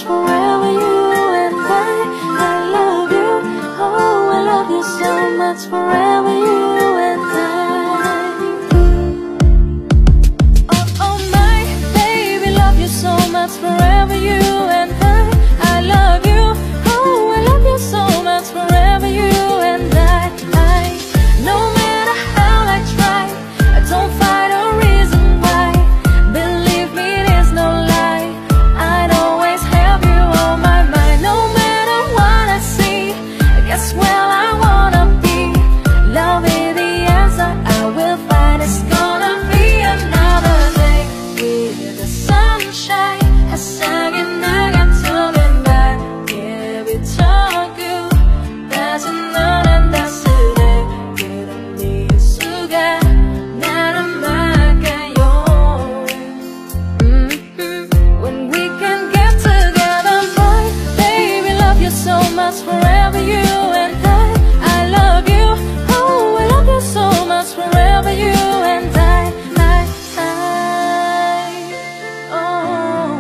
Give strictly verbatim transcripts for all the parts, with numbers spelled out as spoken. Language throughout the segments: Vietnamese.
forever, you and I. I love you, oh I love you so much forever, you and I. Oh oh my baby, love you so much forever, you and I. I love you, oh I love you so much forever, you and I. I no matter how I try, I don't find a reason why. Believe me, there's no lie, I'd always have you on my mind. No matter what I see, I guess well I wanna be. Love is the answer I will find. It's gonna be another day with the sunshine. 햇살이 나가 touching back. Yeah, we talk you. 다시 너는 따스해. 그런 네 수가 나를 막아요. Mm-hmm. When we can get together, my baby, love you so much forever, you and I. I love you, oh I love you so much forever, you and I. I, I, oh,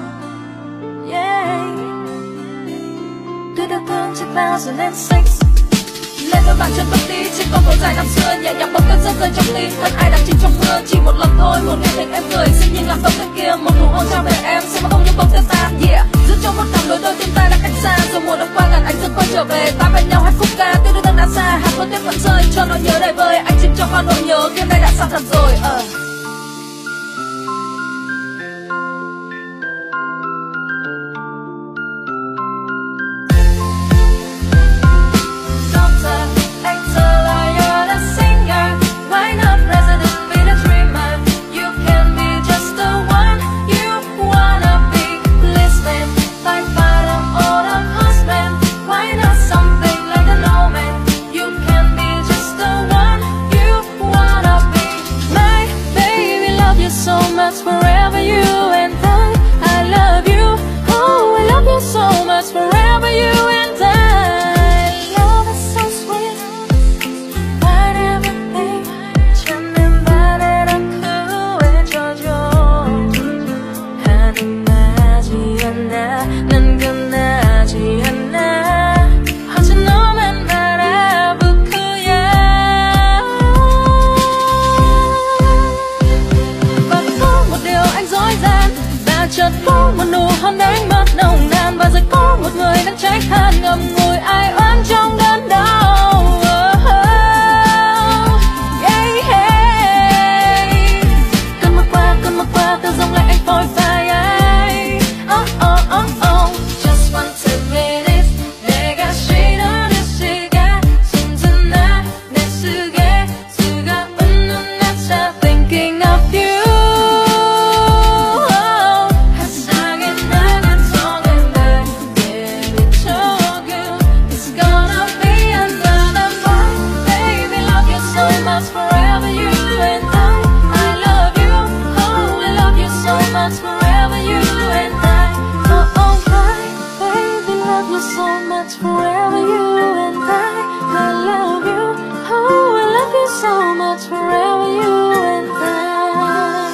yeah. Tôi đã thương two thousand six. Lên đôi bàn chân bất tí, chiếc con phố dài năm xưa nhẹ nhàng bông cơn rơi rơi trong tim. Hơn ai đang chìm trong mưa, chỉ một lần thôi, một nghe tiếng em cười xinh như làm đông bên kia. Một nụ hôn trao về em, sẽ mà không những bông tiêu tan. Yeah, giữ cho một tháng đôi đôi tim ta đã cách xa. Rồi mùa đã qua ngàn anh dừng quay trở về, ta bên nhau hát khúc ca. Tiếng đưa đã xa, hạt mưa tuyết vẫn rơi, cho nỗi nhớ đầy vơi. Anh chìm trong con nỗi nhớ, đêm nay đã xa thật rồi. Uh. Forever, you and I. I love you, oh I love you so much forever, you and I. Love is so sweet, find everything. 찾는 바래라 구해줘줘. 하는 나지 않아, 난 끝나지 않아. 어제 너만 바라보고야. Chợt có một nụ hôn đánh mất nồng nàn, và rồi có một người đang cháy than ngậm ngùi ai oán trong đớn đau. Oh, oh, yeah, yeah. Cơn mưa qua, cơn mưa qua, theo dòng lệ anh phôi phai. Oh, oh, oh, oh. Just want to minutes, 내가 싫어하는 시간 숨지나 내 속에 수가 웃는 나차 thinking of you. Forever, you and I. I love you, oh I love you so much forever, you and I. Oh oh my baby, love you so much forever, you and I. I love you, oh I love you so much forever, you and I.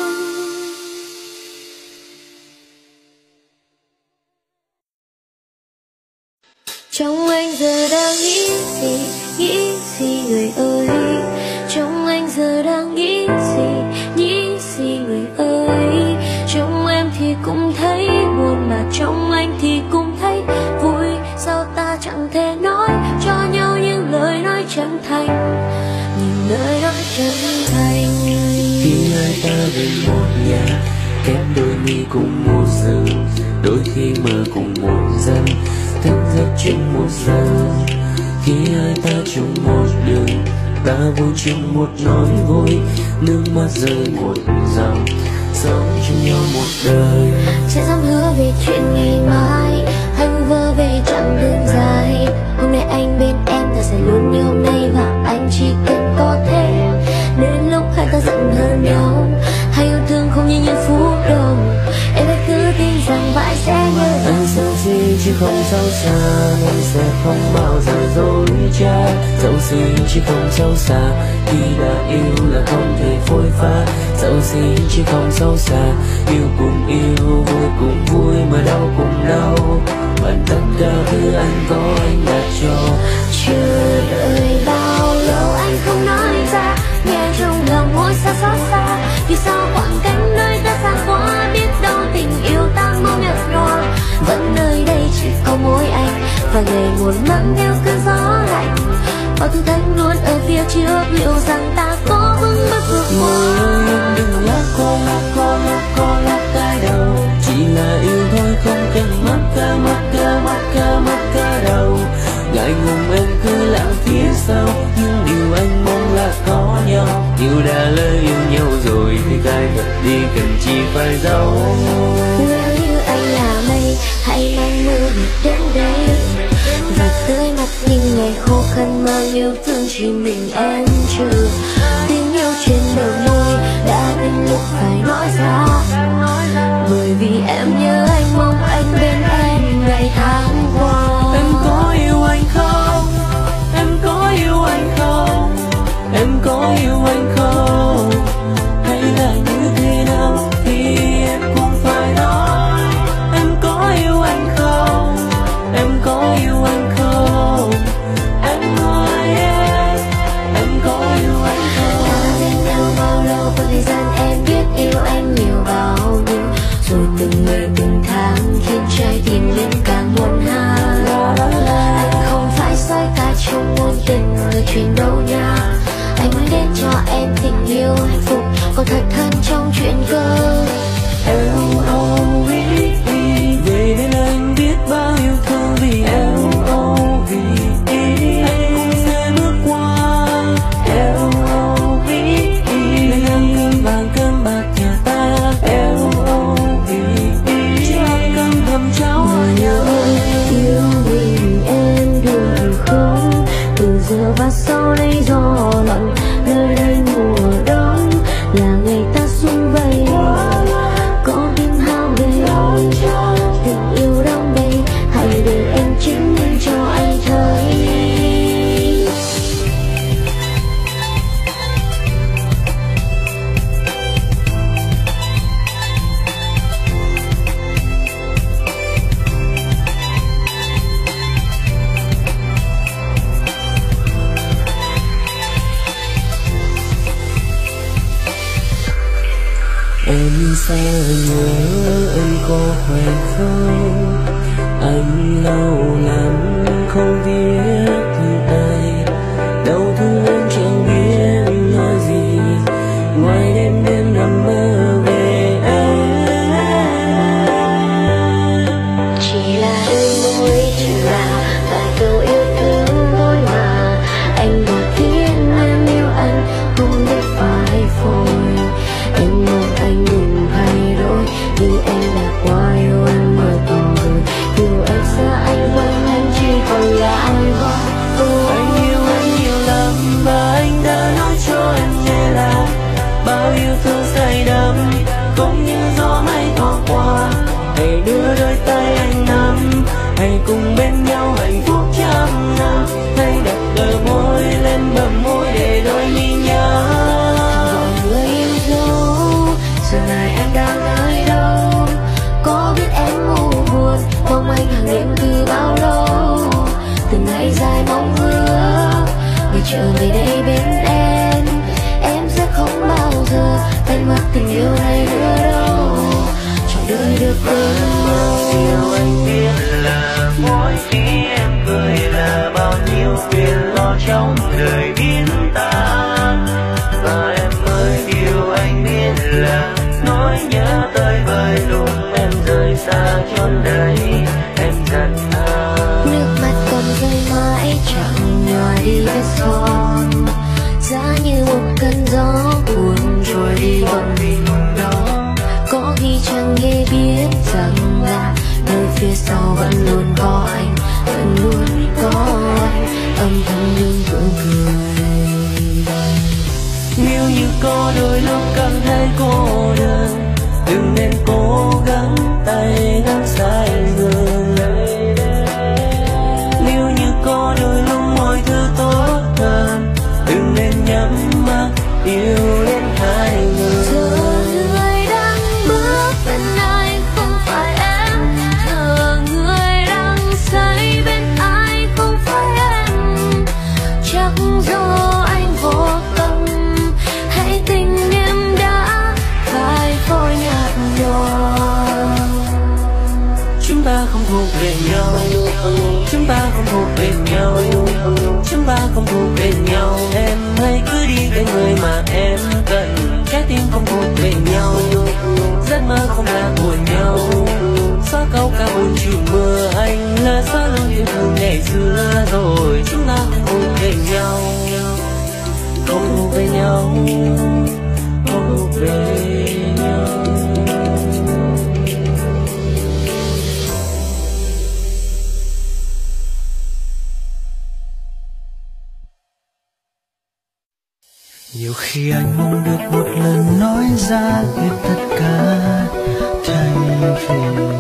Trong anh giờ đang nghĩ gì, nghĩ gì người ơi. Trong anh giờ đang nghĩ gì, nghĩ gì người ơi. Trong em thì cũng thấy buồn, mà trong anh thì cũng thấy vui. Sao ta chẳng thể nói cho nhau những lời nói chân thành, những lời nói chân thành. Khi hai ta về một nhà, kép đôi mi cùng một giờ, đôi khi mơ cùng một giờ, thức giấc chung một giờ. Khi hai ta chung một đường, ta vui chung một nỗi vui, nước mắt rơi một dòng, sống chung nhau một đời. Sẽ dám hứa về chuyện ngày mai, anh vơ về chặng đường dài. Hôm nay anh bên em, ta sẽ luôn như hôm nay, và anh chỉ cần có thế. Đến lúc hai ta giận hơn nhau, hay yêu thương không như những phút đầu, em hãy cứ tin rằng mãi sẽ nhớ. Anh sợ gì chứ không xấu xa nên sẽ không bao giờ dối trá. Dẫu gì chỉ không xấu xa, khi đã yêu là không thể phôi pha. Dẫu gì chỉ không xấu xa, yêu cùng yêu, vui cùng vui mà đau cùng đau. Bằng tất cả thứ anh có anh đã cho. Chưa đợi bao lâu anh không nói ra, nghe trong lòng mỗi xa xót xa. Vì sao khoảng cách nơi ta xa quá, biết đâu tình yêu ta mong nhạt nhòa. Vẫn nơi đây chỉ có mỗi anh, và ngày buồn mang theo cơn gió lạnh. Bao thử thách luôn ở phía trước, liệu rằng ta có vững bước vượt qua. Đừng lắc co lắc co lắc co lắc cái đầu, chỉ là yêu thôi không cần mất ca mất ca mất ca mất ca đầu. Ngại ngùng em cứ lặng phía sau, nhưng điều anh mong là có nhau. Yêu đã lỡ yêu nhau rồi thì cay thật đi cần chi phải giấu. Nếu như anh là mây, hãy mang mưa đến đây và tươi mặt những ngày khô khăn, mang yêu thương chỉ mình em trừ. Tiếng yêu trên bờ môi đã đến lúc phải nói ra, bởi vì em nhớ anh, mong anh bên em ngày tháng qua. Em có yêu anh không? Em có yêu anh không? Em có yêu anh không? Hay là như thế nào thì em cũng phải nói. Em có yêu anh không? Em có yêu anh không? Em nói em, em có yêu anh không? Ta bên nhau bao lâu, có thời gian em biết yêu anh nhiều bao nhiêu. Rồi từng ngày từng tháng khiến trái tim lên càng buồn ha. Anh không phải soi cả trong ngôn tình người chuyện đâu nha. Anh muốn đến cho em tình yêu hạnh phúc, còn thật hơn trong chuyện cơ. L O V E, về đến anh biết bao yêu thương vì L O V E. Anh cũng sẽ bước qua L O V E, lên ăn cơm vàng cơm bạc nhà ta L O V E. Cho cơm thầm cháo hòa nhau. Yêu mình em được không? Từ giờ và sau đây gió lặng, nơi đây mùa đông là ngày ta sum vầy. Có tim hao gầy, tình yêu đong đầy, hãy để em chứng minh cho anh thấy. Em sao nhớ em có khỏe không? Anh lâu lắm không viết thư ai, đau thương em chẳng biết nói gì, ngoài đêm đêm nằm mơ về em. Chỉ là đôi môi chữ nào vài câu yêu thương thôi mà. Anh đã khiến em yêu anh không biết phải phôi. Em mong anh đừng thay đổi, vì anh đã qua yêu em mơ to rồi. Yêu anh xa anh quên em chỉ còn là anh hoa. Anh yêu anh nhiều lắm và anh đã nói cho em nghe là bao yêu thương say đắm cũng như gió mây thoảng qua. Hãy đưa đôi tay anh nắm, hãy cùng bên nhau hạnh phúc trăm năm. Hãy đặt bờ môi lên bờ môi để đôi mi nhớ. Người yêu dấu, giờ này em đang nơi đâu? Có biết em ngủ buồn, mong anh hàng đêm từ bao lâu. Từng ngày dài mong ước, ngày trở về đây bên em. Em sẽ không bao giờ đánh mất tình yêu này nữa đâu. Trong đời được cơn mơ. Điều anh biết là mỗi khi em cười là bao nhiêu phiền lo trong đời biến tan. Và em ơi điều anh biết là nỗi nhớ tới vơi lúc em rời xa chốn đây em giận anh. Nước mắt còn rơi mãi chẳng nhòa đi vết son, giá như một cơn gió buồn trôi đi bận đó. Có khi chẳng hề biết rằng là nơi phía sau vẫn luôn có anh, vẫn luôn có anh, âm thầm luôn cũng cười. Nếu như có đôi lúc cảm thấy cô đơn, đừng nên cố gắng tay gắng sai người. Chúng ta không thuộc về nhau, chúng ta không thuộc về nhau, chúng ta không thuộc về nhau. Em hãy cứ đi bên người mà em cần, trái tim không thuộc về nhau, giấc mơ không là của nhau. Xóa câu ca buồn chiều mưa, anh là xóa luôn yêu thương ngày xưa rồi. Chúng ta không thuộc về nhau, không thuộc về nhau, không thuộc về nhau. Nhiều khi anh mong được một lần nói ra hết tất cả, thay vì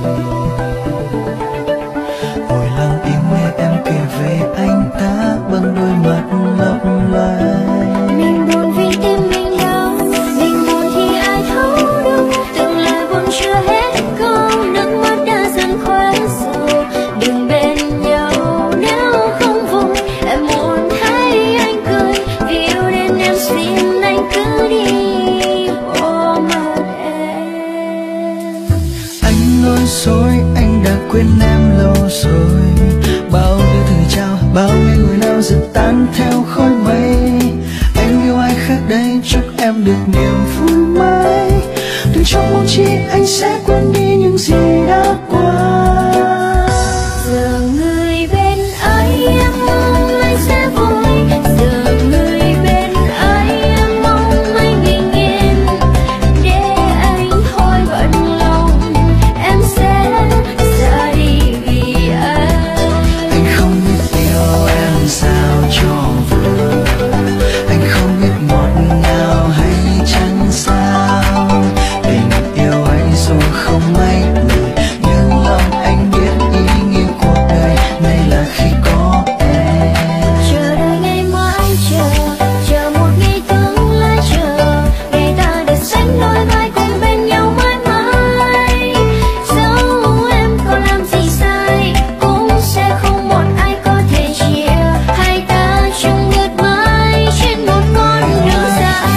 ngồi lặng im nghe em kể về anh ta bằng đôi mắt lấp lánh. Mình buồn vì tim mình đau, mình buồn khi ai thấu được từng lời buồn chưa hết câu, nước mắt đã dần khóe sầu. Đừng bên nhau nếu không vui, em muốn thấy anh cười, vì yêu nên em xin anh cứ đi ôm ấp em. Anh nói dối, anh đã quên em lâu rồi. Bao điều thời trao, bao ngày người nào dần tan theo khói mây. Anh yêu ai khác đây, chúc em được niềm vui mãi. Đừng trong mong chi anh sẽ quên đi những gì đã qua. Giờ người bên ấy em mong anh sẽ vui, giờ người bên ấy em mong anh bình yên. Để anh thôi bận lòng, em sẽ ra đi vì anh. Anh không biết yêu em sao cho vừa, anh không biết ngọt ngào hay chăng sao. Tình yêu anh dù không mấy người, nhưng lòng anh biết ý nghĩa cuộc đời này là khi có em. Chờ đợi ngày mai chờ, chờ một ngày tương lai chờ, ngày ta được sánh đôi vai cùng bên nhau mãi mãi. Dẫu em có làm gì sai, cũng sẽ không một ai có thể chia hai ta chung bước mãi trên một con đường dài.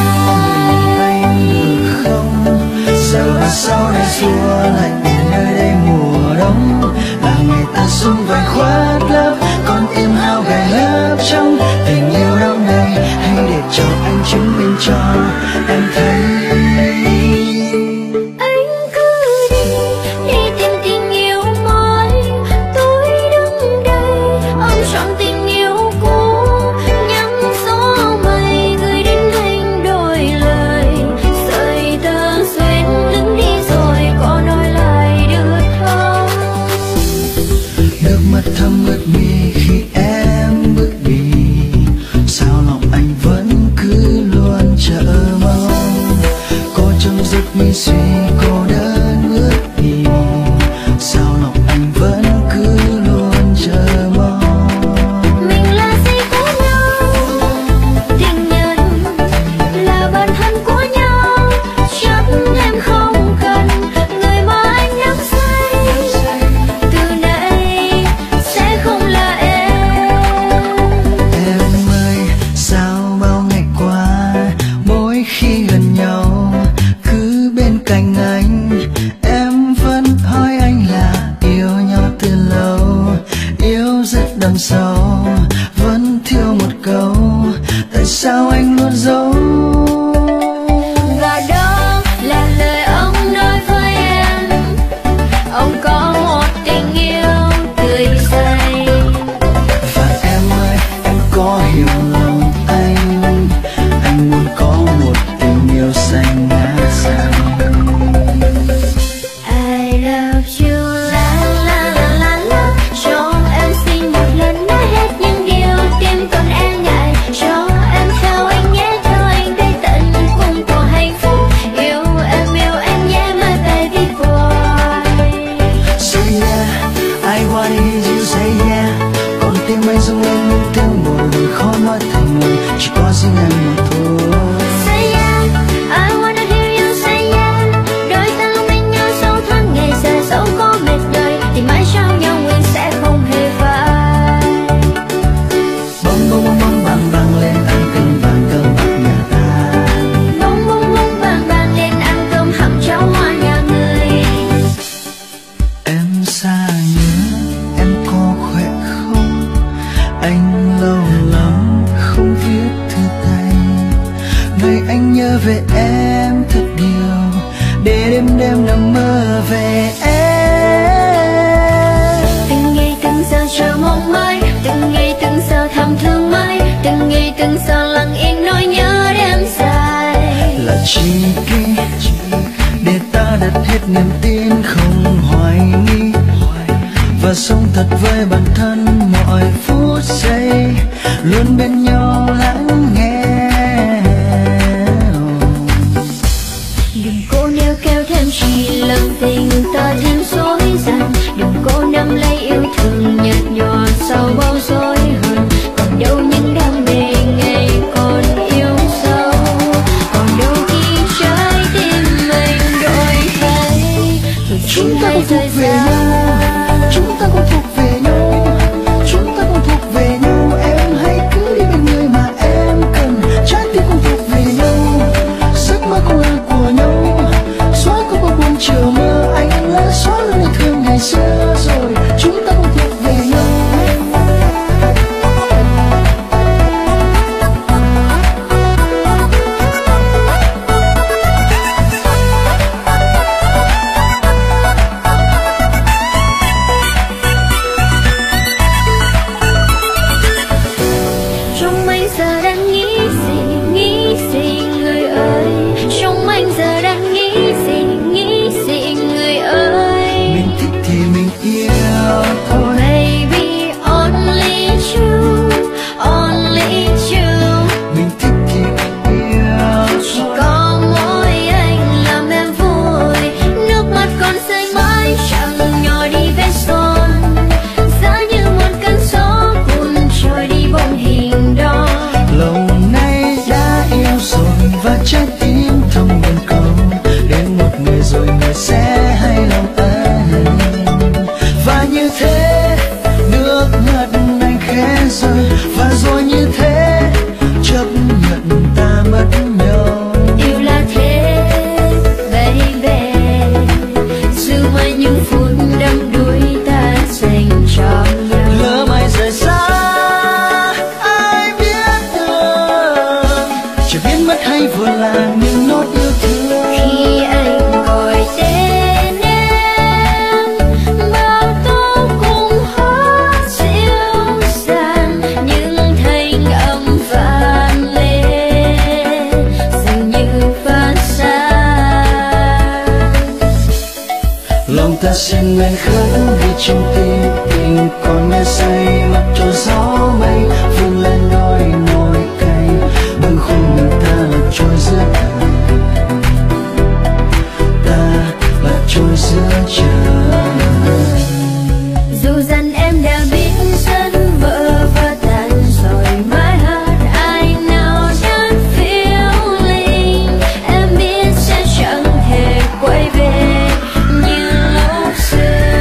Không giờ và sau này xua lạnh nơi đây mùa đông, là ngày ta sum vầy khoác lấp con tim hao gầy lấp trong tình yêu đong đầy. Hãy để cho anh chứng minh cho em thấy. Anh cứ đi, đi tìm tình yêu mới. Tôi đứng đây ôm trọn tình yêu cũ, nhắm gió mây gửi đến anh đôi lời. Sợi tơ duyên đứng đi rồi có nói lại được không? Nước mắt thấm ướt mi khi em bước đi, sao lòng anh vẫn cứ luôn chờ mong. Có trong giấc mê suy cô đơn ướt đi, sao lòng anh vẫn cứ luôn chờ mong. Mình là gì của nhau, tình nhân là bạn thân của nhau. Chắc em không cần người mà anh nhắc say, từ nay sẽ không là em. Em ơi sao bao ngày qua, mỗi khi gần nhau cứ bên cạnh anh, em vẫn hỏi anh là yêu nhau từ lâu, yêu rất đậm sâu, vẫn thiếu một câu tại sao anh luôn giấu. Và đó là lời ông nói với em, ông có một tình yêu tươi say. Và em ơi em có hiểu lòng anh, anh muốn có một tình yêu xanh ngát xanh. I love you la la la la la. Cho em xin một lần nói hết những điều tim còn e ngại. Cho em theo anh nhé, theo anh tới tận cùng của hạnh phúc. Yêu em yêu em nhé, my baby boy. Say yeah, I wanna hear you say yeah. Con tim anh rung lên những tiếng một lời khó nói thành lời, chỉ có riêng em mà thôi. Say yeah, I wanna hear you say yeah. Đôi ta lúc bên nhau sâu thẳm ngày dài, dẫu có mệt đời thì mãi trao nhau nguyện sẽ không hề phai. Bông bông bông bông bang bang lên ăn cơm vàng cơm bạc nhà ta. Bông bông bông vàng vàng lên ăn cơm hầm cháo hoa nhà người. Em xa từng sao lặng yên nỗi nhớ đêm dài. Là chi kỷ để ta đặt hết niềm tin không hoài nghi, và sống thật với bản thân mọi phút giây, luôn bên nhau lắng nghe. Đừng cố níu kéo thêm chỉ làm tình ta thêm rối ren, đừng cố nắm lấy yêu thương nhạt nhòa sau bao rối hận. Còn đâu những đam mê ngày còn yêu sâu, còn đâu khi trái tim mình đổi thay. Rồi Chúng ta cùng thuộc về nhau, chúng ta cùng thuộc về nhau, chúng ta cùng thuộc về nhau. Em hãy cứ đi bên người mà em cần, trái tim cùng thuộc về nhau, giấc mơ cùng là của nhau. Xóa qua bao buồn chiều mơ, anh đã xóa luôn ngày thương ngày xưa rồi. Chúng ta cùng thuộc về nhau. Trong anh giờ đang nghĩ gì, nghĩ gì người ơi. Trong anh giờ đang nghĩ gì, nghĩ gì người ơi. Mình thích thì mình yêu thôi. Baby, only you, only you. Mình thích thì mình yêu Chỉ thôi. có mỗi anh làm em vui. Nước mắt còn rơi mãi chẳng nhỏ đi vết son, giá như một cơn gió cuốn trôi đi bóng hình đó. Lâu nay đã yêu rồi và trái tim thầm buồn cầu, đến một ngày rồi người sẽ hay lòng anh. Và như thế nước mắt anh khẽ rơi, và rồi như thế chấp nhận ta mất nhau. Yêu là thế, baby. Dù mai những phút đắm đuối ta dành cho nhau. Lỡ mai rời xa ai biết được, chỉ biết mất hay vừa là những nốt yêu thương. Khi anh gọi tên em, bao tố cùng hát dịu dàng, những thanh âm vang lên dường như phát sáng. Lòng ta xin ngây khấn vì trong tim tình còn mê say, mặc cho gió mây vươn lên đôi môi cay, bâng khuâng người ta là trôi giữa đời, ta là trôi giữa trời. Dù rằng em đã biết dẫn vỡ và tan rồi, mãi hát I know that feeling. Em biết sẽ chẳng thể quay về như lúc xưa.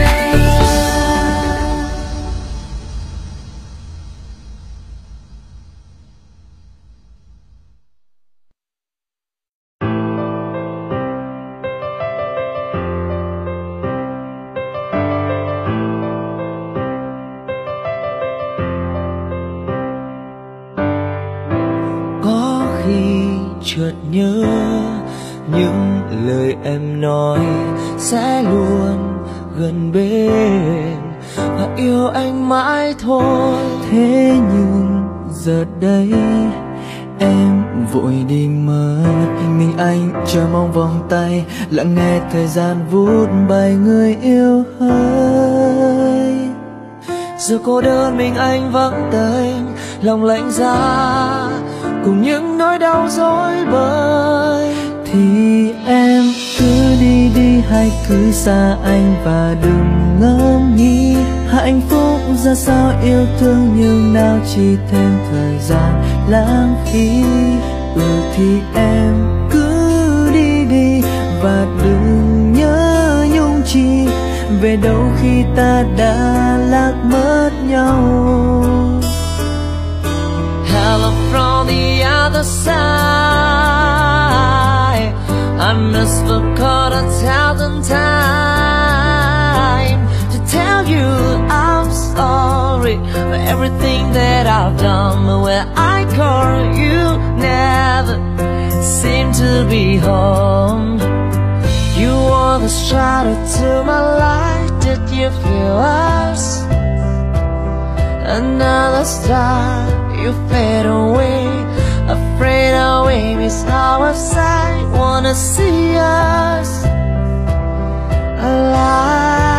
Có khi chợt nhớ những lời em nói sẽ luôn gần bên và yêu anh mãi thôi. Thế nhưng giờ đây em vội đi mất, mình anh chờ mong vòng tay, lặng nghe thời gian vút bay người yêu hơi. Giờ cô đơn mình anh vắng tênh, lòng lạnh giá cùng những nỗi đau dối bời. Thì em cứ đi đi hay cứ xa anh và đừng ngẫm nghĩ hạnh phúc ra sao, yêu thương nhưng nào chỉ thêm thời gian lãng phí. Ừ thì em cứ đi đi và đừng nhớ nhung chi, về đâu khi ta đã lạc mất nhau. Hello from the other side, I must have caught a thousand times to tell you I'm sorry for everything that I've done. But when I call you never seem to be home. You were the shadow to my light, did you feel us? Another star, you fade away. is how outside wanna see us alive.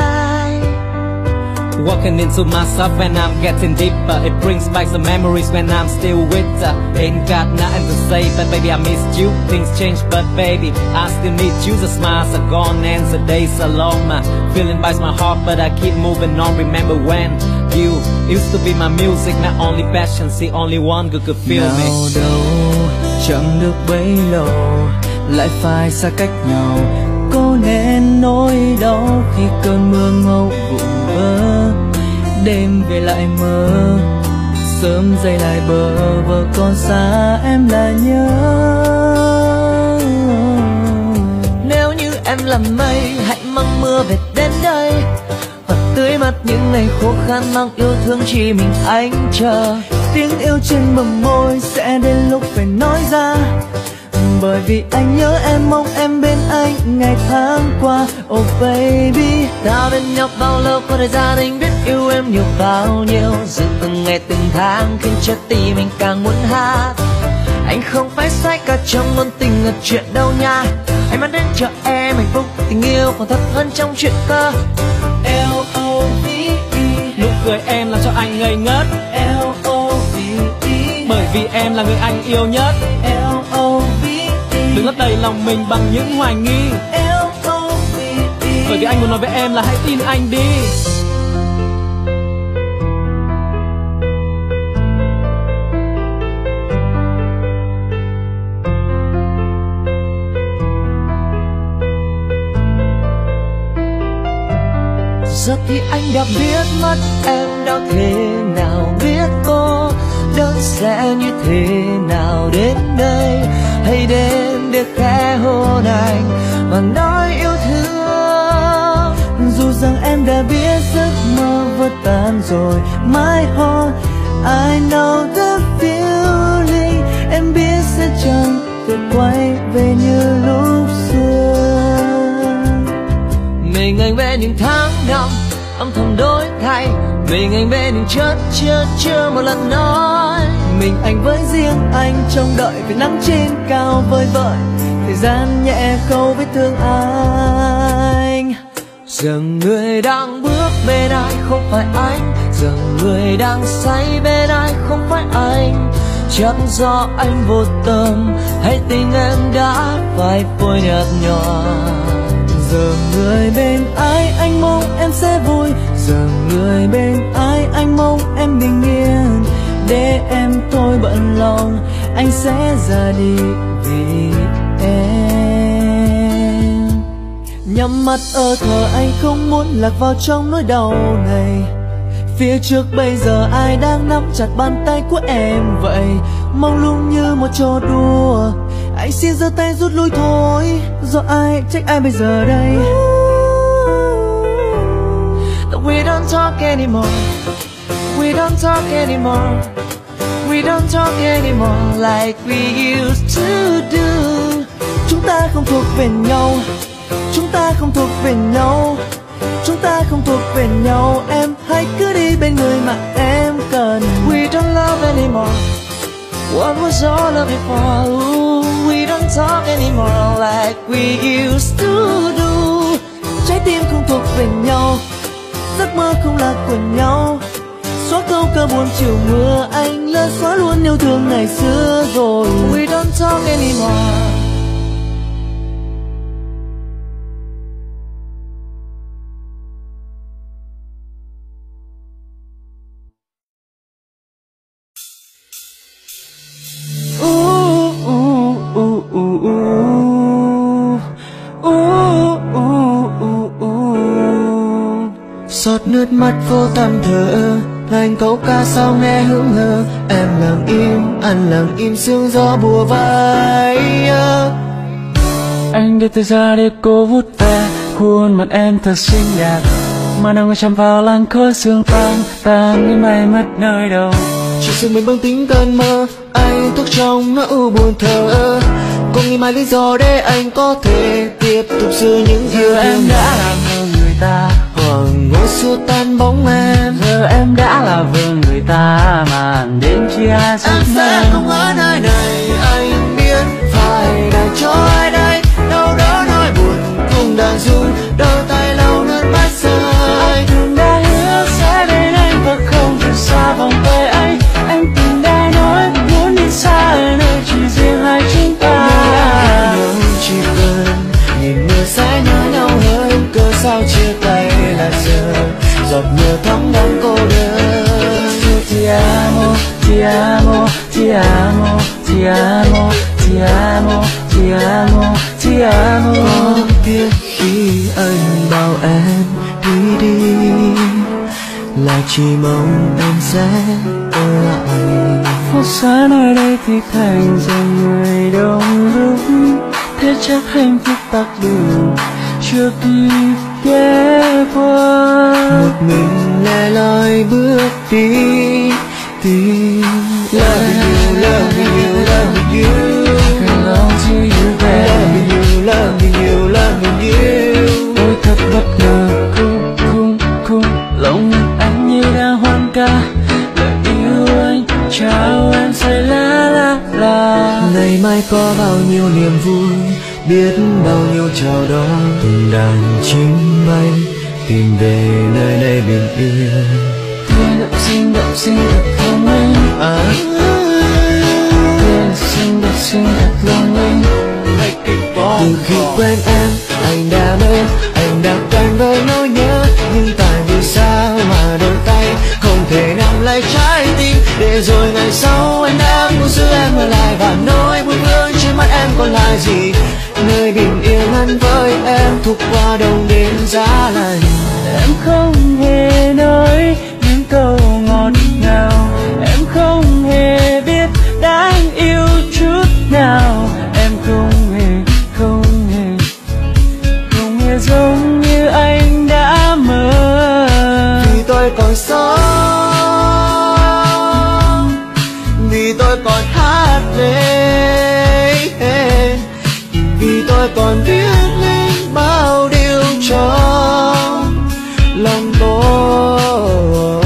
Walking into myself when I'm getting deeper. It brings back some memories when I'm still with her. Ain't got nothing to say, but baby I missed you. Things change, but baby I still need you. The smiles are gone and the days are long. My feeling bites my heart, but I keep moving on. Remember when you used to be my music, my only passion, the only one who could feel me. Nào đâu chẳng được bấy lâu, lại phải xa cách nhau. Có nên nỗi đau khi cơn mưa ngâu vụn vỡ, đêm về lại mơ, sớm dậy lại bờ vờ còn xa em là nhớ. Nếu như em là mây, hãy mang mưa về đến đây, hoặc tưới mất những ngày khô khan, mang yêu thương chỉ mình anh chờ. Tiếng yêu trên bờ môi sẽ đến lúc phải nói ra, bởi vì anh nhớ em, mong em bên anh ngày tháng qua. Oh baby, ta bên nhau bao lâu, có thời gian anh biết yêu em nhiều bao nhiêu. Dừng từng ngày từng tháng khiến cho tim mình càng muốn hát. Anh không phải sai cả trong ngôn tình là chuyện đâu nha. Anh mang đến cho em hạnh phúc, tình yêu còn thật hơn trong chuyện cơ. L O V E, nụ cười em làm cho anh ngây ngất. L O V E, bởi vì em là người anh yêu nhất. L O V E, đừng lấp đầy lòng mình bằng những hoài nghi. L O V E, bởi vì anh muốn nói với em là hãy tin anh đi. Giờ thì anh đã biết mất em đâu thế nào, biết cô đơn sẽ như thế nào. Đến đây hãy đến để khẽ hôn anh và nói yêu thương. Dù rằng em đã biết giấc mơ vỡ tan rồi, my heart I know the feeling. Em biết sẽ chẳng thể quay về như lúc xưa. Mình anh bên những tháng năm âm thầm đổi thay, mình anh bên những chớp chưa chưa một lần nói. Mình anh với riêng anh trông đợi về nắng trên cao vơi vợi, thời gian nhẹ khâu vết thương anh. Giờ người đang bước bên ai không phải anh, giờ người đang say bên ai không phải anh. Chắc do anh vô tâm hay tình em đã phải phôi nhạt nhòa. Giờ người bên ai anh mong em sẽ vui, giờ người bên ai anh mong em bình yên. Để em thôi bận lòng, anh sẽ ra đi vì em. Nhắm mắt ơ thờ anh không muốn lạc vào trong nỗi đau này. Phía trước bây giờ ai đang nắm chặt bàn tay của em vậy? Mong lung như một trò đùa, anh xin giơ tay rút lui thôi. Do ai trách ai bây giờ đây? We don't talk anymore, we don't talk anymore, we don't talk anymore like we used to do. Chúng ta không thuộc về nhau, chúng ta không thuộc về nhau, chúng ta không thuộc về nhau. Em hãy cứ đi bên người mà em cần. We don't love anymore, what was all of it for? Ooh, we don't talk anymore like we used to do. Trái tim không thuộc về nhau, giấc mơ không là của nhau. Xóa câu ca buồn chiều mưa, anh lỡ xóa luôn yêu thương ngày xưa rồi. We don't talk anymore. Giọt nước mắt vô tăm thở, thành câu ca sao nghe hững hờ. Em lặng im, anh lặng im, sương gió bùa vây. Anh đưa tay ra để cô vuốt ve khuôn mặt em thật xinh đẹp, mà nồng chạm vào làn khói sương tan tan như mây mất nơi đâu. Chỉ sương mình bâng tính cơn mơ, anh thức trong nỗi u buồn thở. Cô nghĩ mãi lý do để anh có thể tiếp tục giữ những yêu Giờ em thương. đã là vợ người ta, Hoàng ngôi xua tan bóng em. giờ em đã là vợ người ta, màn đêm chia hai Em giấc sẽ mơ. không ở nơi này, anh biết giọt nhớ thấm đắng cô đơn. Ti amo, ti amo, ti amo, ti amo, ti amo, ti amo, ti amo. Có tiếc khi anh bảo em đi đi, là chỉ mong em sẽ ở lại. Phố xa nơi đây thì thành dòng người đông đúc, thế chắc hạnh phúc tắt đường chưa kịp ghé qua. Một mình lẻ loi bước đi, tìm love you, love you, love you, belong to you baby. love you, love you, love you. Ôi thật bất ngờ, khung khung khung lòng anh như đang hoan ca lời yêu anh chào em say la la la. Ngày mai có bao nhiêu niềm vui, biết bao nhiêu chào đón, từng đàn chim bay tìm về nơi đây bình yên. Tiếng đậm xinh đậm xinh thật thông minh, À, tiếng xinh đậm xinh thật long linh. từ khi quen em, anh đã mê, anh đã quen với nỗi nhớ, nhưng tại vì sao mà đôi tay không thể nắm lấy trái tim, để rồi ngày sau anh đã muốn giữ em ở lại, và nỗi buồn vương trên mắt em còn lại gì. Nơi bình yên anh với em thuộc qua đông đến giá lạnh. Em không hề nói những câu ngọt ngào, em không hề biết đáng yêu chút nào. Em không hề, không hề, không hề giống như anh đã mơ. Vì tôi còn sống, vì tôi còn hát lên, vì tôi còn viết lên bao điều trong lòng tôi.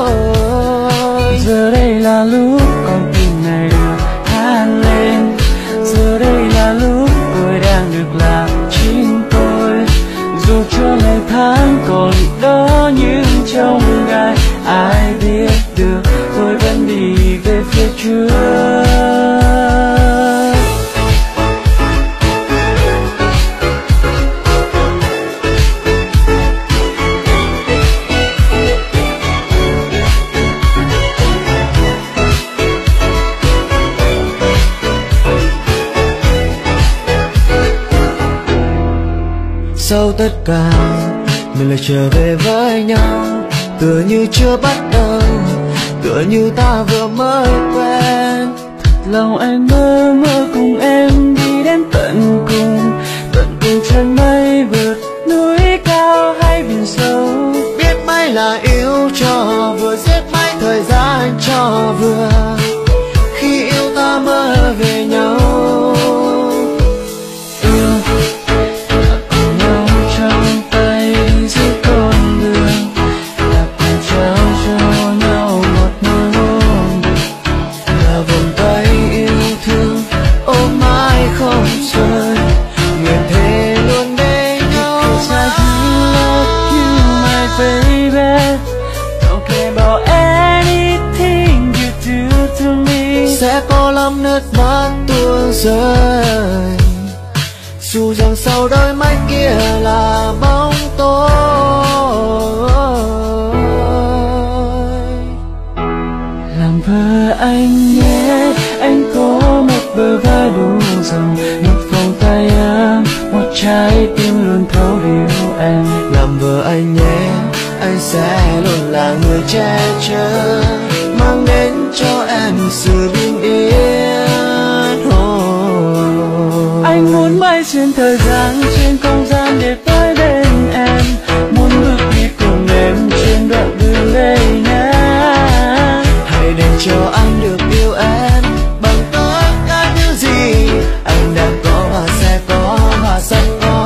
Giờ đây là lúc con tim này được hát lên, giờ đây là lúc tôi đang được là chính tôi. Dù cho ngày tháng còn đó nhưng trong gai, ai biết được tôi vẫn đi về phía trước. Sau tất cả mình lại trở về với nhau, tựa như chưa bắt đầu, tựa như ta vừa mới quen. Lòng anh mơ mơ cùng em đi đến tận cùng, tận cùng chân mây vượt núi cao hay biển sâu. Biết mấy là yêu cho vừa, giết mấy thời gian cho vừa, khi yêu ta mơ về nhau. Sẽ có lắm nước mắt tuôn rơi, dù rằng sau đôi mắt kia là bóng tối. Làm vợ anh nhé, anh có một bờ vai đủ rộng, một vòng tay ấm, một trái tim luôn thấu hiểu em. Làm vợ anh nhé, anh sẽ luôn là người che chở, mang đến cho em sự bình yên. Oh. Anh muốn bay xuyên thời gian, trên không gian để tới bên em, muốn bước đi cùng em trên đoạn đường đây nhé. Hãy để cho anh được yêu em bằng tất cả những gì anh đã có và sẽ có và sắp có.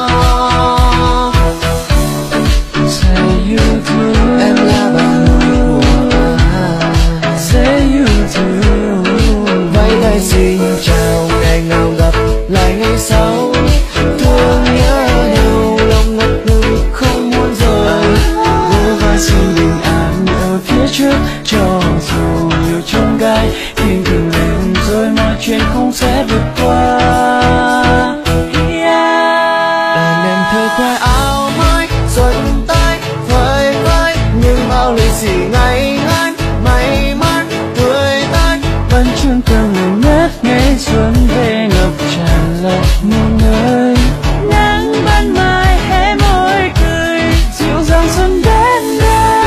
Say you do, Em là bạn của anh. say you do. Váy tay xin chào, ngày nào gặp lại ngày sau, thương nhớ nhau lòng ngập ngừng không muốn rời. Vô vai xin bình an ở phía trước, cho dù nhiều chông gai nhưng đừng lên rồi mọi chuyện không sẽ vượt qua. Đàn em thời khoe áo mới, rồi tay vơi vơi chỉ ngày ngày may mắn tươi tắn. Vẫn chưa cần lời ngát ngày xuân về ngập tràn lòng muôn nơi. Nắng ban mai hé môi cười dịu dàng xuân đến đây.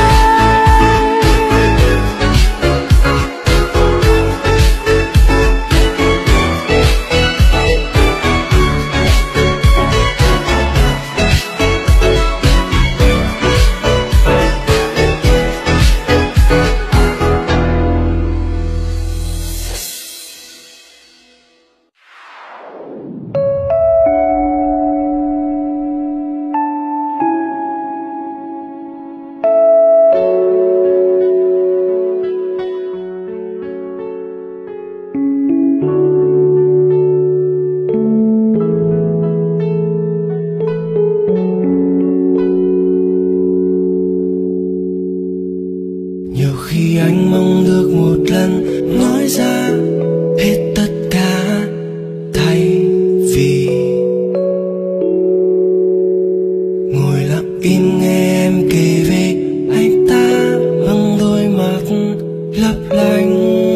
Nhiều khi anh mong được một lần nói ra hết tất cả, thay vì ngồi lặng im nghe em kể về anh ta bằng đôi mắt lấp lánh.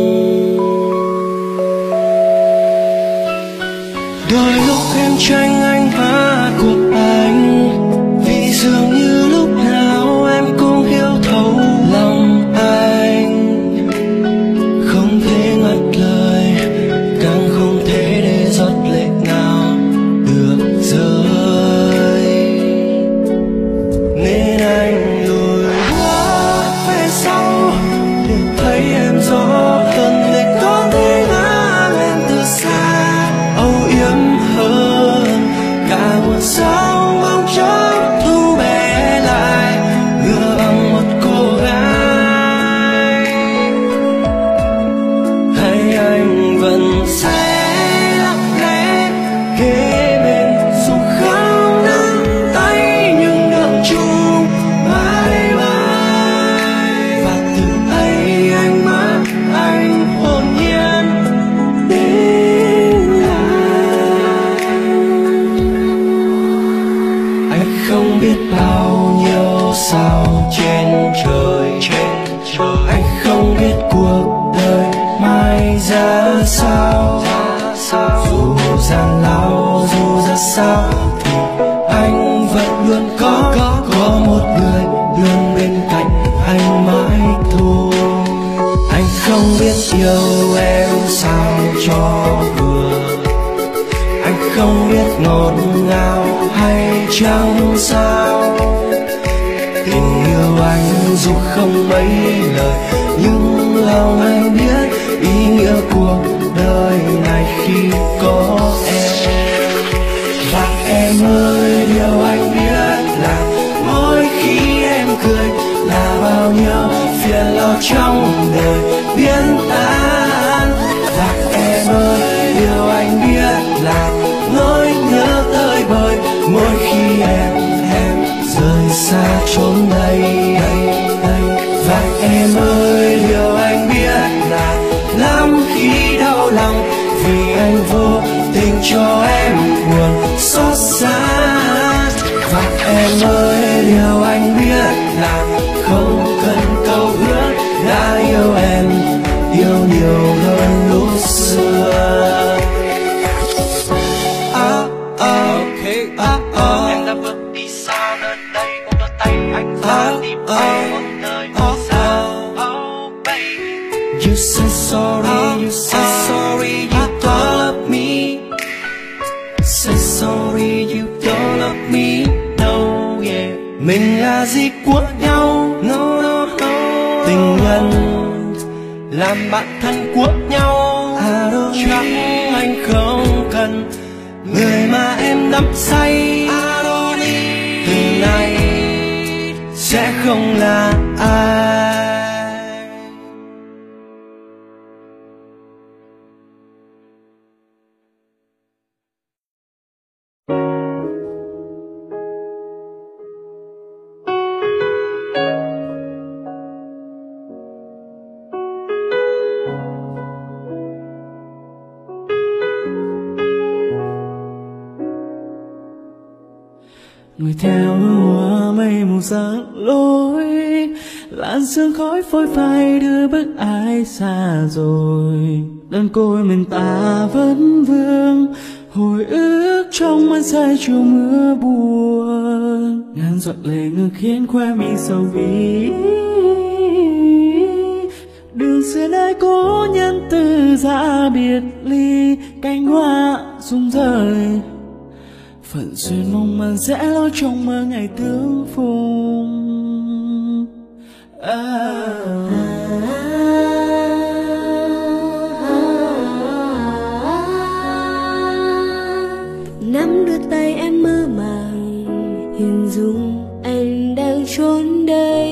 Đôi lúc em tranh anh phá cuộc anh, vì dường như lúc nào em cũng hiểu thấu lòng anh. Không thể ngắt lời, càng không thể để giọt lệ nào được rơi, nên anh lùi bước về sau để thấy em rõ hơn, để có thể ngắm em từ xa âu yếm hơn cả một sao mong chớp thu bé lại ưa bằng một cô gái. Hay anh vẫn sẽ lặng lẽ kế bên dù không nắm tay nhưng được chung mãi mãi. Và từ ấy anh mất anh hồn nhiên đến lại. Anh không biết bao nhiêu sao trên trời, trên trời anh không biết cuộc đời mai ra sao. Dù gian lao dù ra sao thì anh vẫn luôn có có một người luôn bên cạnh anh mãi thôi. Anh không biết yêu em sao cho vừa, anh không biết ngọt ngào hay chẳng sao. Tình yêu anh dù không mấy lời nhưng lòng anh biết ý nghĩa cuộc đời này khi có em. Và em ơi điều anh biết là mỗi khi em cười là bao nhiêu phiền lo trong đời biến tan. Và em ơi điều anh biết là nỗi nhớ tơi bời mỗi khi em em rời xa chốn đây đây. Và em ơi điều anh biết là lắm khi đau lòng vì anh vô tình cho em buồn xót xa. Và em ơi điều anh biết là không cần câu hứa đã yêu em yêu nhiều hơn lúc xưa. Oh, oh, okay, oh, oh. Em đã bước đi xa nơi đây, ôm đôi tay anh ra tìm em một nơi oh, xa. Oh, baby. You say sorry, you say sorry, you don't love me. Say sorry, you don't love me, no, yeah. Mình là gì của nhau, no, no, no. Tình nhân làm bạn thân của nhau. Chắc anh không cần người mà em đắm say. Từ nay sẽ không là ai. người theo hoa mây mù sáng lối làn sương khói phôi phai đưa bước ai xa rồi. Đơn côi mình ta vẫn vương hồi ức trong màn say chiều mưa buồn. Ngàn giọt lệ ngừng khiến khoe mi sầu bí. Đường xưa nơi cố nhân từ giã biệt ly, cánh hoa rụng rơi. Phận duyên mong màn sẽ lối trong mơ ngày tương phùng. À. Nắm đôi tay em mơ màng, hình dung anh đang trốn đây.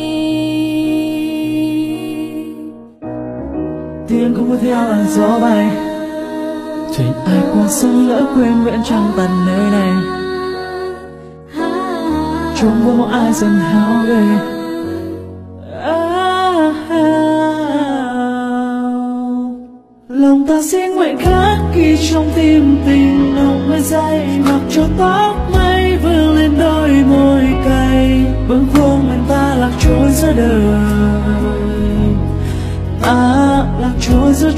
Tiếng không có theo làn gió bay, thuyền ai qua sông lỡ quên nguyện trăng tận nơi này. Trông có một ai dần hao gầy. Lòng ta xin nguyện khắc ghi trong tim tình nồng mây say, mặc cho tóc mây vương lên đôi môi cay. Bâng khuâng mình ta lạc trôi giữa đời, ta lạc trôi giữa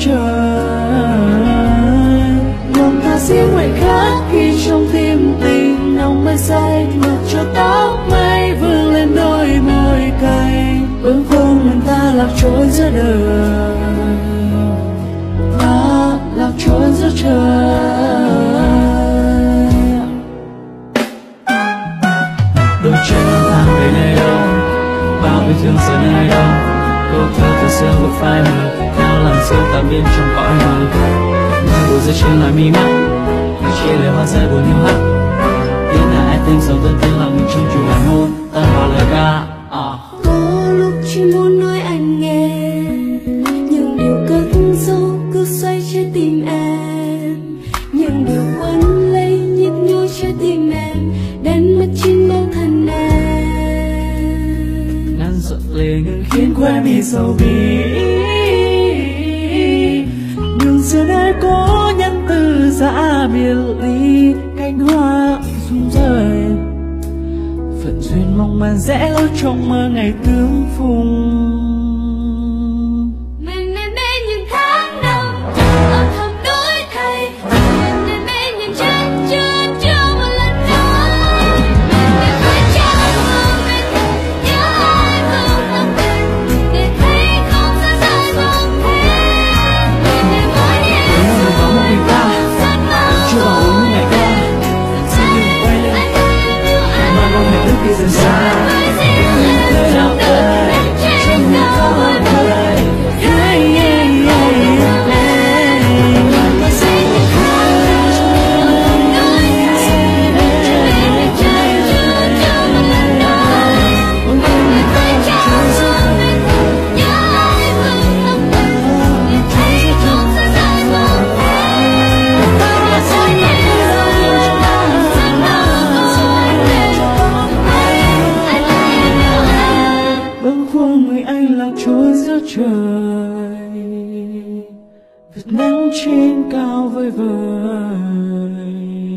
trời. Lòng ta xin nguyện khắc ghi trong tim tình nồng mây say, mặc cho tóc mây vương lên đôi môi cay. Bâng khuâng mình ta lạc trôi giữa đời, ta lạc trôi giữa trời. Đôi chân lang thang về nơi đâu, bao vết thương giờ nơi đâu. Câu thơ từ xưa vội phai mờ, theo làn sương tạm biên trong cõi mờ. Nơi buồn rơi trên loài mi mắt, người chia lời hoa rơi buồn hiu hắt. Tiếng là ai tinh sầu đơn tiếng lòng mình trong chiều ngày hôn, ta vào lời ca. À. Có lúc chỉ muốn nói anh nghe những điều cất giấu cứ xoay trái tim em, những điều quấn lấy nhịp nhối trái tim em, đánh mất chính bản thân em. Ngàn giọt lệ ngừng khiến khoe mi sầu bí. Đường xưa nơi cố nhân từ giã biệt ly, cánh hoa rụng rơi. Phận duyên mong màn rẽ lối trong mơ ngày tương phùng. Mình nên bên những tháng năm âm thầm đổi thay, mình nên bên những chân chưa chưa một lần nữa. Mình nên phải trao mong mình nhớ ai không nắm tay, để thấy không xa rời vòng thế. Mình nên mỗi đêm Nếu không có một mình ta, chưa bảo uống những ngày qua, xin đừng quay lên mà không hề thức khi dần xa. Nơi nào đây trong những câu hỏi cười. Hey, yeah, yeah, yeah. Ta sẽ những hai đôi Ôi mình phải trao cho mình nhớ ai không nắm tay, để thấy không xa rời vòng thế. Ta sẽ những bâng khuâng người anh lạc trôi giữa trời. Vệt nắng trên cao vơi vời,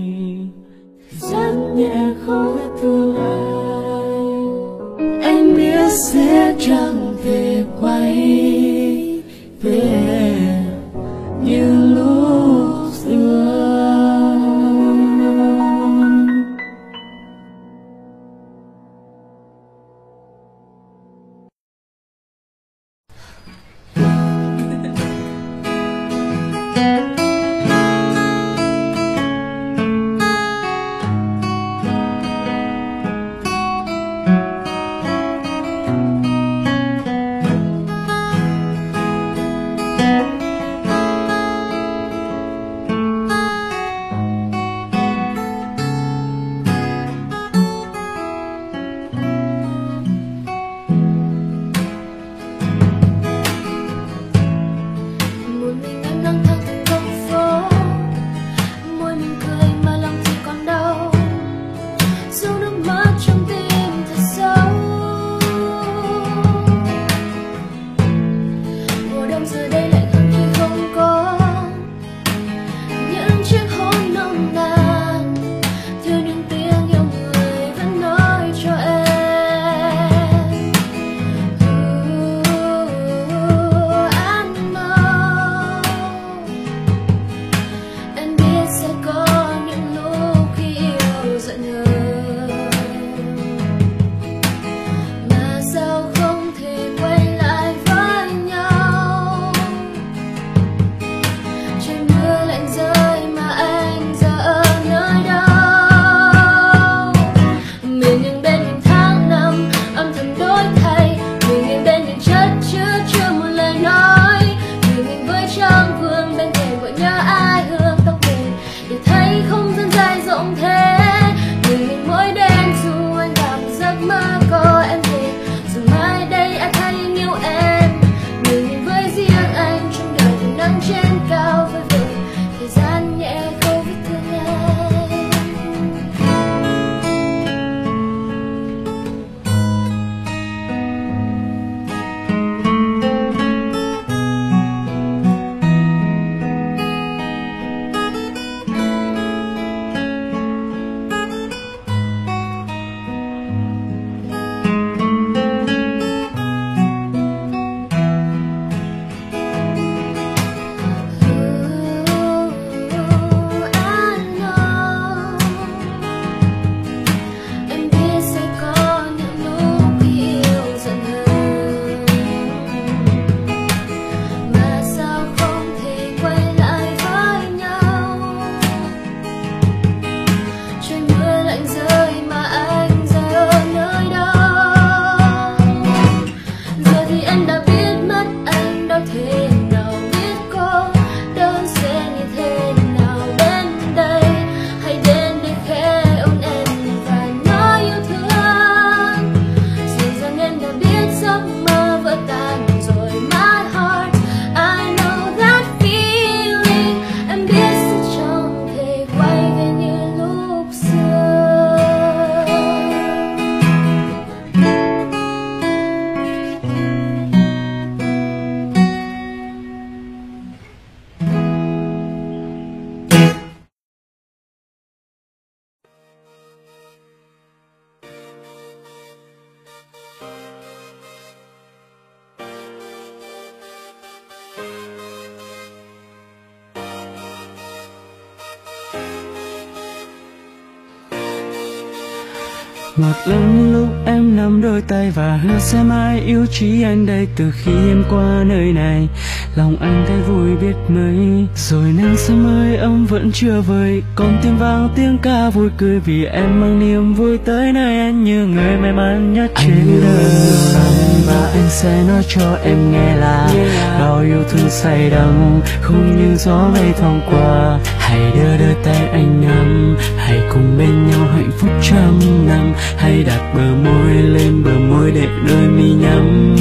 dáng nhẹ khói vết thương ai. Anh biết sẽ chẳng thể quay về như lúc xưa. anh đã biết mất anh đâu thể nào biết có đơn sẽ như thế nào. Đến đây hãy đến để khẽ ôm em và nói yêu thương. Dường rằng em đã biết giấc mơ vỡ tan rồi. My heart, I know that feeling. Em biết sẽ chẳng thể quay về như lúc xưa. Ngọt lắm lúc em nắm đôi tay và hứa sẽ mãi yêu chỉ anh đây. Từ khi em qua nơi này, lòng anh thấy vui biết mấy. Rồi nắng sớm ơi ấm vẫn chưa vơi, còn tiếng vang tiếng ca vui cười vì em mang niềm vui tới nơi anh như người may mắn nhất trên đời. Và anh sẽ nói cho em nghe là bao yêu thương say đắm không như gió mây thoáng qua. Hãy đưa đôi tay anh nắm, hãy cùng bên nhau hạnh phúc trăm năm. Hãy đặt bờ môi lên bờ môi để đôi mi nhắm.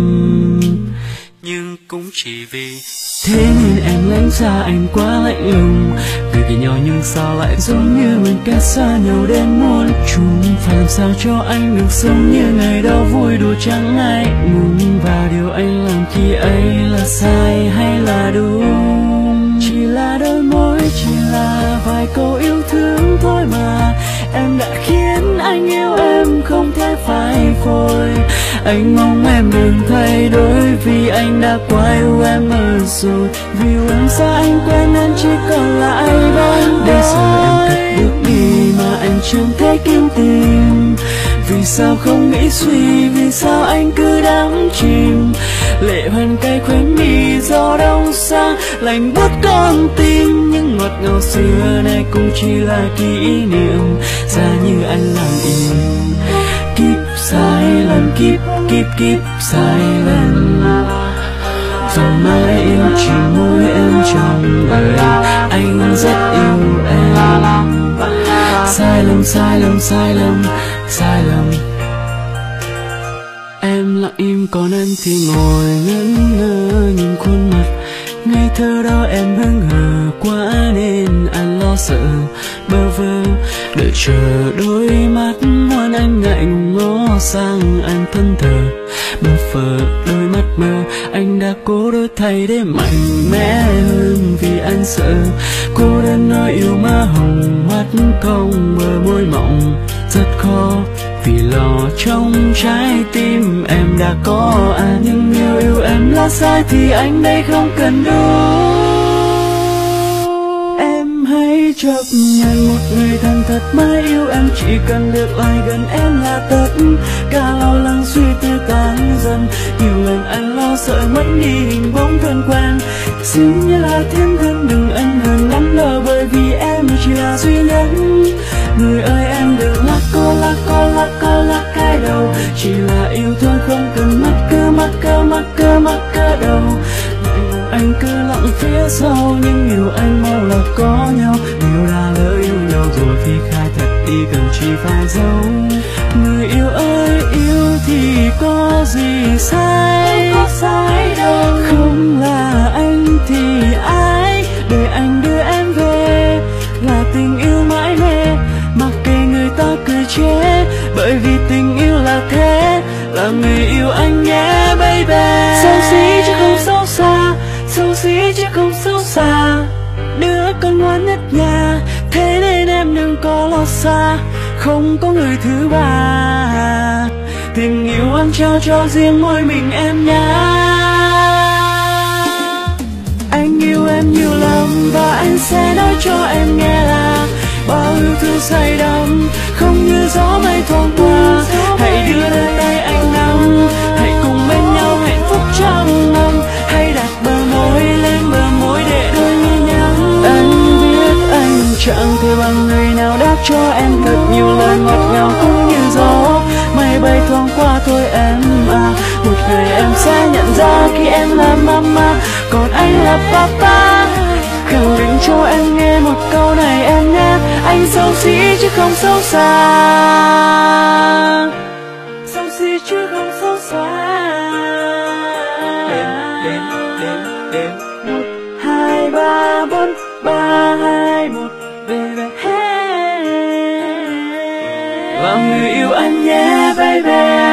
Nhưng cũng chỉ vì thế nên em lánh xa anh quá lạnh lùng. Người thì nhỏ nhưng sao lại giống như mình cách xa nhau đến muôn trùng. Phải làm sao cho anh được sống như ngày đó vui đùa chẳng ngại ngùng. Và điều anh làm khi ấy là sai hay là đúng? Chỉ là đôi môi, chỉ là vài câu yêu thương thôi mà. Em đã khiến anh yêu em không thể phai phôi. Anh mong em đừng thay đổi vì anh đã quá yêu em ở rồi. Vì em xa anh quen nên chỉ còn lại bóng. Bây giờ em cất bước đi mà anh chẳng thấy kiếm tìm. Vì sao không nghĩ suy, vì sao anh cứ đắm chìm. Lệ hoen cay khóe mi gió đông sang lạnh buốt con tim. Nhưng ngọt ngào xưa nay cũng chỉ là kỷ niệm. Ra như anh làm im kiếp sai lần, kiếp kiếp kiếp sai lần. Và mãi yêu chỉ mỗi em trong đời. Anh rất yêu em. Sai lầm sai lầm sai lầm sai lầm. Em lặng im còn anh thì ngồi ngẩn ngơ nhìn khuôn mặt ngây thơ đó em hững hờ quá nên anh lo sợ bơ vơ đợi chờ đôi mắt ngoan. Anh ngại ngùng ngó sang anh thân thờ bơ phờ đôi mắt mơ. Anh đã cố đổi thay để mạnh mẽ hơn vì anh sợ cô đơn nói yêu má hồng mắt cong bờ môi mọng rất khó. Vì lo trong trái tim em đã có ai. Nhưng yêu yêu em là sai thì anh đây không cần đâu. Em hãy chấp nhận một người thân thật mãi yêu em. Chỉ cần được lại gần em là tất cả lo lắng suy tư tan dần. Nhiều lần anh lo sợ mất đi hình bóng thân quen. Xin như là thiên thân đừng ân hận lắm lờ bởi vì em chỉ là duy nhất. Người ơi em đừng lắc cô lắc cô lắc cô lắc cái đầu. Chỉ là yêu thương không cần mắc cơ mắc cơ mắc cơ mắc cơ đầu. Anh cứ lặng phía sau nhưng yêu anh mau là có nhau. Yêu là lỡ yêu nhau rồi khi khai thật đi cần chi phải giấu. Người yêu ơi yêu thì có gì sai, không có sai đâu. Không là anh thì ai để anh đưa em về. Là tình yêu mãi mê mặc kệ người ta cười chế. Bởi vì tình yêu là thế, là người yêu anh nhé baby. Xấu xí chứ không xấu xa, xấu xí chứ không xấu xa. Đứa con ngoan nhất nhà, thế nên em đừng có lo xa. Không có người thứ ba, tình yêu anh trao cho riêng mỗi mình em nhé. Anh yêu em nhiều lắm và anh sẽ nói cho em nghe là bao yêu thương say đắm không như gió mây thoáng qua. Hãy đưa đôi tay anh nắm, hãy cùng bên nhau hạnh phúc trăm năm. Hãy đặt bờ môi lên bờ môi để đôi mi nhắm. Anh biết anh chẳng thể bằng người nào đáp cho em thật nhiều lời ngọt ngào cũng như gió mây bay thoáng qua thôi em à. Một ngày em sẽ sẽ nhận ra khi em là mama, còn anh là papa. Khẳng định cho em nghe một câu này em nhé, anh xấu xí chứ không xấu xa, xấu xí chứ không xấu xa. Đếm, đếm, đếm, đếm. Một, hai, ba, bốn, ba, hai, một, về về hey. Và người yêu anh nhé baby.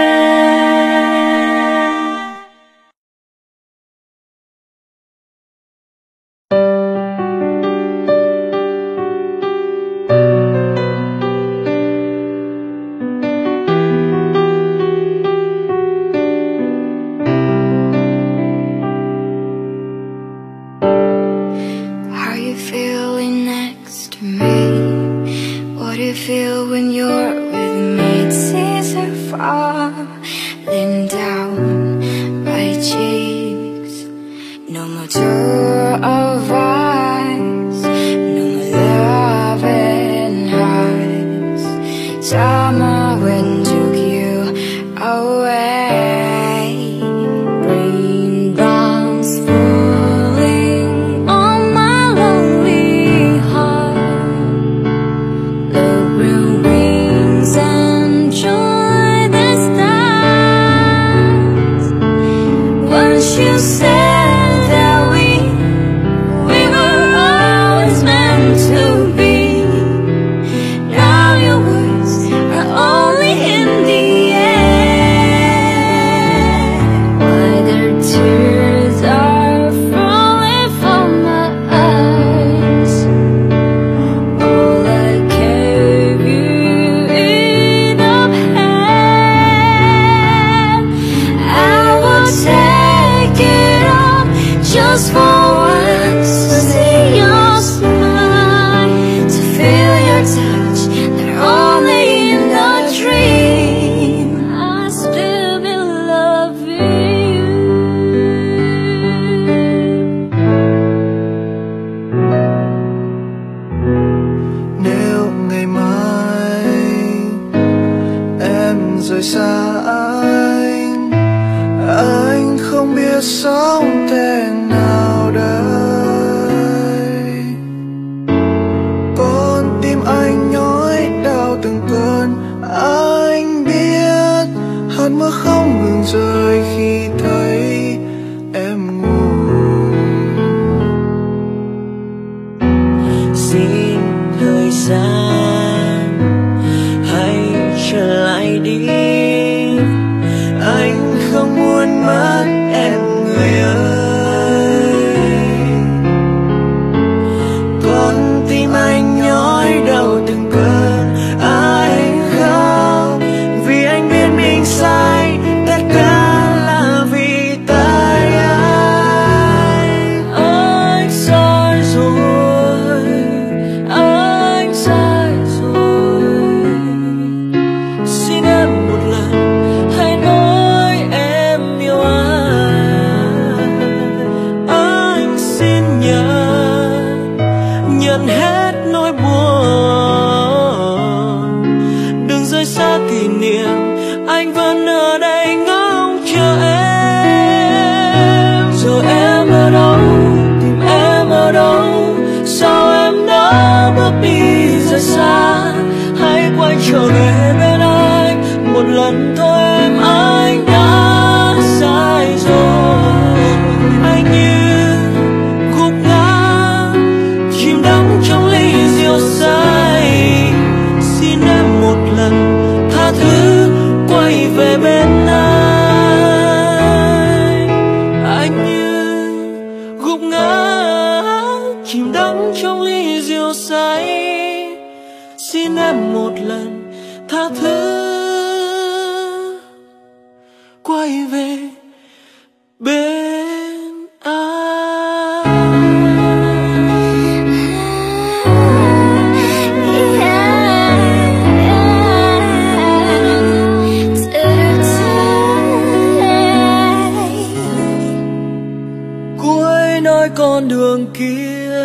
Con đường kia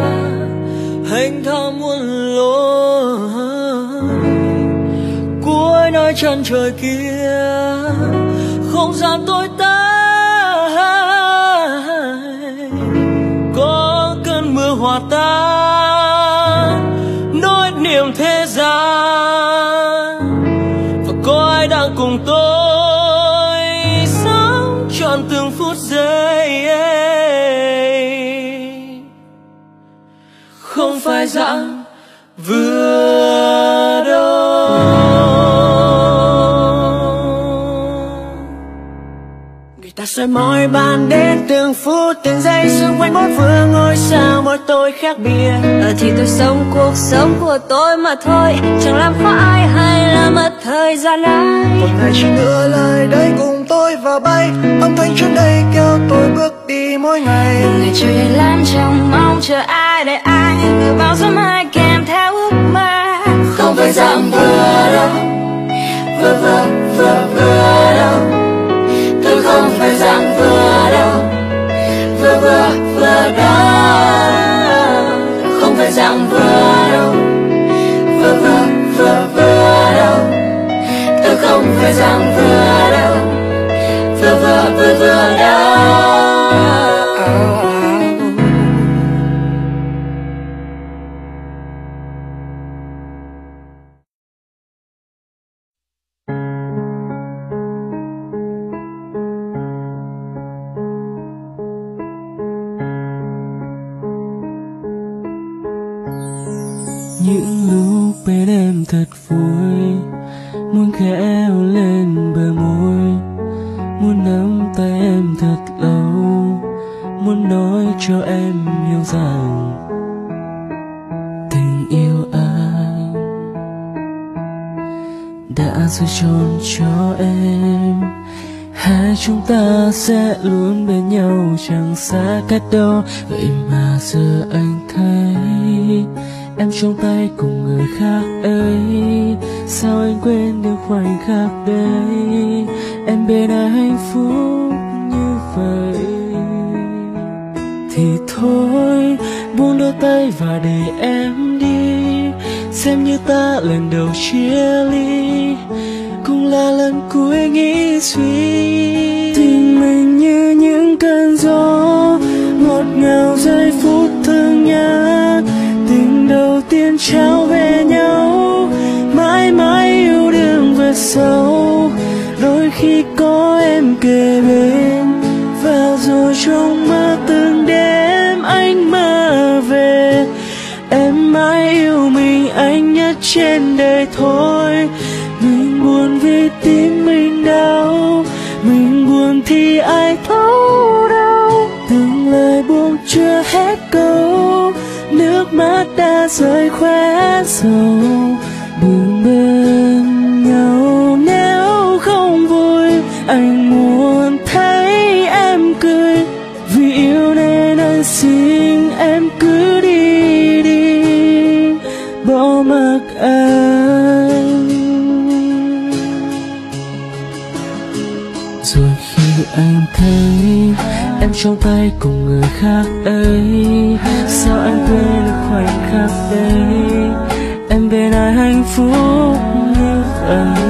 hành thang muôn lối, cuối nơi chân trời kia không gian tối tăm. phút giây không phải dạng vừa đâu. Người ta soi mói ban đến từng phút từng giây, xung quanh bốn phương ngôi sao mỗi tôi khác biệt. Ờ thì tôi sống cuộc sống của tôi mà thôi, chẳng làm khó ai hay là mất thời gian ai. Một ngày chỉ nữa lại đây cùng tôi vào bay, âm thanh trên đây kéo tôi bước đi mỗi ngày. Ngày trời đầy lan trong mong chờ ai để ai, người bao giờ mai kèm theo ước mơ. Không phải dạng vừa đâu, vừa vừa vừa vừa đâu. Tôi không phải dạng vừa đâu, vừa vừa vừa đâu. Không phải dạng vừa đâu, vừa vừa vừa vừa đâu. Tôi không phải dạng vừa đâu, vừa vừa vừa vừa đâu. Những lúc bên em thật vui, muốn khẽ hôn lên bờ môi, muốn nắm tay em thật lâu, muốn nói cho em hiểu rằng tình yêu anh đã rơi tròn cho em. Hai chúng ta sẽ luôn bên nhau chẳng xa cách đâu. Vậy mà giờ anh thấy em trong tay cùng người khác ấy. Sao anh quên được khoảnh khắc đấy, em bên ai hạnh phúc như vậy. Thì thôi buông đôi tay và để em đi, xem như ta lần đầu chia ly, cũng là lần cuối nghĩ suy. Tình mình như những cơn gió ngọt ngào giây phút thương nhớ, tình đầu tiên trao về nhau, mãi mãi yêu đương về sau. Đôi khi có em kề bên, và rồi trong mơ từng đêm anh mơ về em mãi yêu mình, anh nhất trên đời thôi. Mình buồn vì tim mình đau, mình buồn thì ai thấu đâu. Từng lời buông chưa hết câu, nước mắt đã rơi khóe sầu. Buồn bên nhau nếu không vui, anh muốn thấy em cười. Vì yêu nên anh xin em cứ đi đi, bỏ mặc anh. Rồi khi anh thấy em trong tay cùng người khác ấy, sao anh quên được khoảnh khắc đấy, em bên ai hạnh phúc như vậy.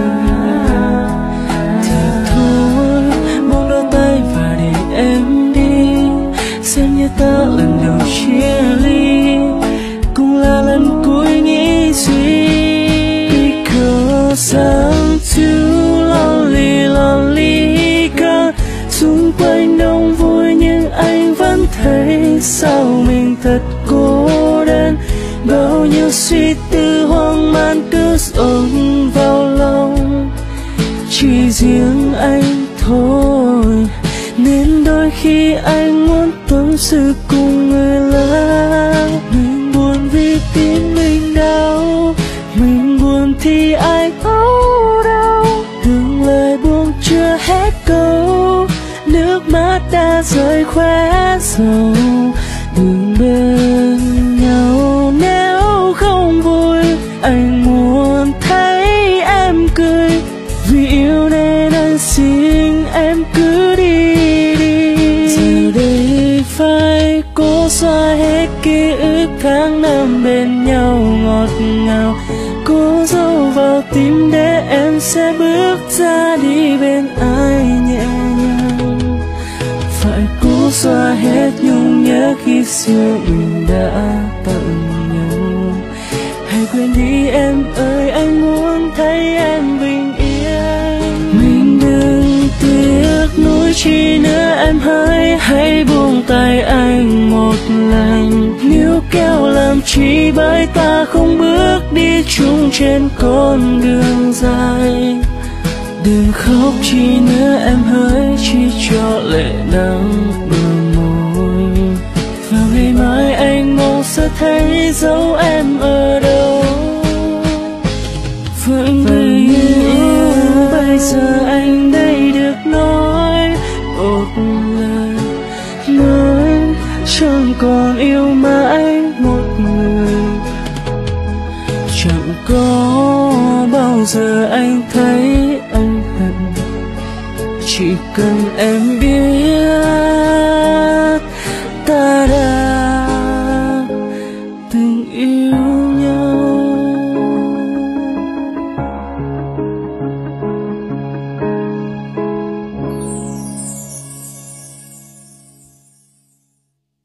Thì thôi buông đôi tay và để em đi, xem như ta lần đầu chia ly, cũng là lần cuối nghĩ suy. Because I'm too lonely, lonely girl. Xung quanh đông vui nhưng anh vẫn thấy sao mình thật cô đơn. Bao nhiêu suy tư hoang man cứ dồn vào lòng, chỉ riêng anh thôi. Nên đôi khi anh muốn tâm sự cùng người lạ. Mình buồn vì tim mình đau, mình buồn thì ai thấu đâu. Từng lời buông chưa hết câu, nước mắt đã rơi khóe sầu. Đừng bên nhau nếu không vui, anh muốn thấy em cười. Vì yêu nên anh xin em cứ đi đi. Giờ đây phải cố xóa hết ký ức tháng năm bên nhau ngọt ngào, cố dấu vào tim để em sẽ bước ra đi bên ai nhẹ nhàng. Phải cố xóa hết nhung nhớ khi xưa mình đã tận nhau. Hãy quên đi em ơi, anh muốn thấy em bình yên. Mình đừng tiếc nuối chi nữa em hỡi hãy buông tay anh một lần, níu kéo làm chi bởi ta không bước đi chung trên con đường dài. Đừng khóc chi nữa em hỡi, chỉ cho lệ nắng bờ môi. Vào ngày mai anh mong sẽ thấy dấu em ở đâu. Vẫn vì yêu bây giờ anh đây được nói một lời, nói chẳng còn yêu mãi một người. Chẳng có bao giờ anh thấy anh hận, chỉ cần em